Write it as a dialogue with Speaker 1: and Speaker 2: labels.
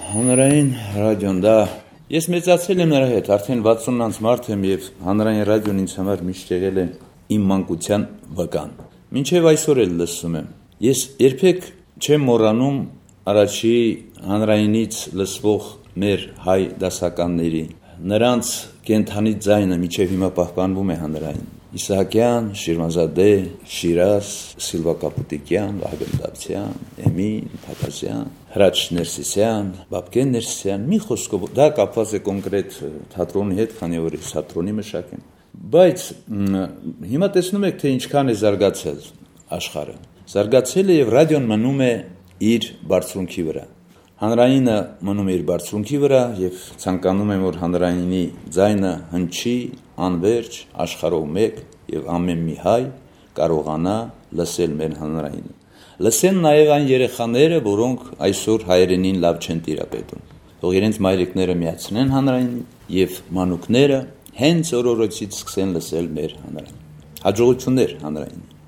Speaker 1: Հանրային ռադիոն դա ես մեծացել եմ նրա հետ, արդեն 60-ից մարդ եմ եւ հանրային ռադիոն ինձ համար միշտ եղել է իմ մանկության վկան։ Մինչեւ այսօր էլ լսում եմ։ Ես երբեք չեմ մոռանում առաջի հանրայինից լսվող մեր հայ դասականների նրանց կենթանի ձայնը մինչեւ հիմա պահպանվում է հանրային։ Իսահակյան, Շիրվանզադե, Շիրազ, Սիլվա Կապուտիկյան, Վահագն Դավթյան, Էմին, Փակազյան, Հրաչ Ներսիսյան, Բաբկեն Ներսիսյան, մի խոսքով դա կապված է կոնկրետ թատրոնի հետ, քանի որ ես թատրոնի մշակ եմ։ Բայց հիմա տեսնում եք, թե ինչքան է զարգացել աշխարհը։ Զարգացել է եւ ռադիոն մնում է իր բարձունքի վրա։ Հանրայինը մնում է իր բարձունքի վրա եւ ցանկանում եմ, որ հանրայինի ձայնը հնչի անվերջ աշխարհով մեկ եւ ամեն մի հայ կարողանա լսել մեր հանրայինը։ Լսեն նաեւ այն երեխաները, որոնք այսօր հայերենին լավ չեն տիրապետում։ Թող իրենց մայրիկները միացնեն հանրային եւ մանուկները հենց օրորոցից սկսեն լսել մեր հանրային։ Հաջողություններ հանրային։